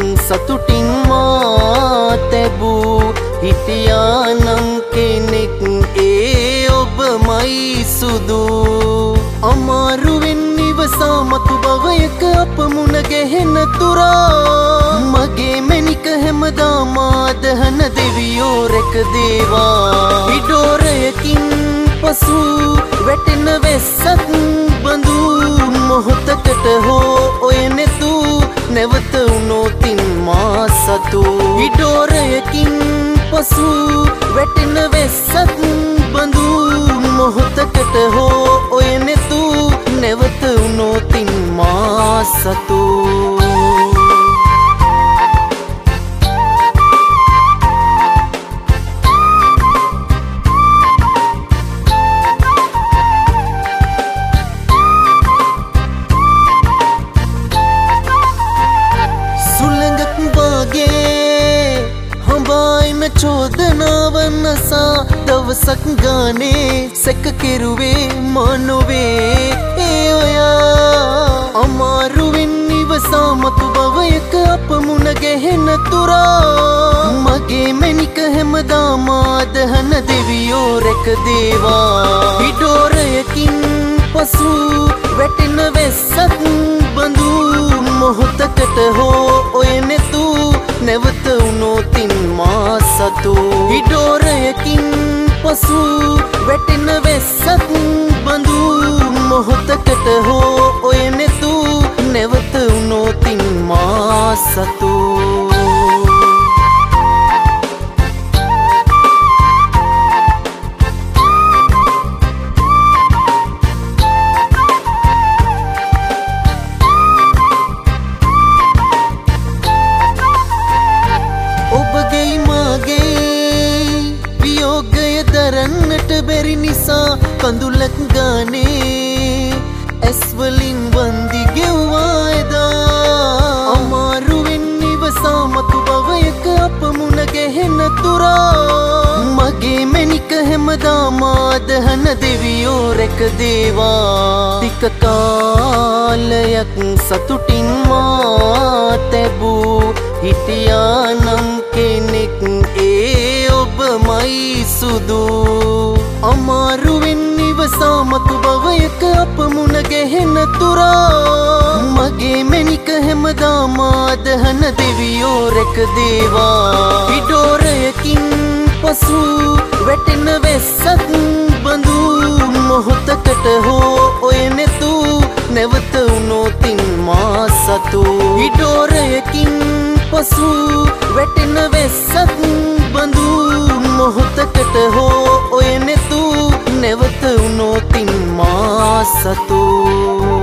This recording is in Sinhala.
සතුටින් මා තැබූ හිටියානම් කෙනෙක් ඒ ඔබමයි සුදු අමාරුවෙන් ඉවසා මතු භවයක අප මුණ ගැහෙන තුරා මගේ මැනික හැමදාම අදහන දෙවියෝ රැක දේවා ඉඩෝරයකින් පසු වැටෙන වෙස්සක් බඳු මොහොතකට හෝ ඔය නැතු නැවත උනොතින් මා සතු ඉඩෝරයකින් පසු වැටෙන වෙස්සක් බඳු මොහොතකට හෝ ඔය නැතු නැවත උනොතින් මා සතු චෝදනාවන්නසා දවසක් ගානේ සැක කෙරුවේ මනොවේ ඒ ඔයා අමාරුවෙන් ඉවසා මතු භවයක අප මුණ ගැහෙන තුරා මගේ මැනික හැමදාම අදහන දෙවියෝ රැක දේවා ඉඩෝරයකින් පසු වැටෙන වෙස්සක් බඳු මොහොතකට හෝ ඔය නැතු නැවත උනොතින් මා සතු ඉඩෝරයකින් පසු වැටෙන වෙස්සක් බඳු මොහොතකට හෝ ඔය නැතු නැවත උනොතින් මා සතු බැරි නිසා කඳුලක් ගානේ ඇස්වලින් වන්දි ගෙව්වා එදා අමාරුවෙන් ඉවසා මතු භවයක අප මුණ ගැහෙන තුරා මගේ මැනික හැමදාම අදහන දෙවියෝ රැක දේවා ටික කාලයක් සතුටින් මා තැබූ හිටියානම් කෙනෙක් ඒ ඔබමයි සුදු අමාරුවෙන් ඉවසා මතු භවයක අප මුණ ගැහෙන තුරා මගේ මැනික හැමදාම අදහන දෙවියෝ රැක දේවා ඉඩෝරයකින් පසු වැටෙන වෙස්සක් බඳු මොහොතකට හෝ ඔය නැතු නැවත උනොතින් මා සතු ඉඩෝරයකින් පසු වැටෙන වෙස්සක් බඳු මොහොතකට හෝ ඔය නැතු නැවත උනොතින් මා සතු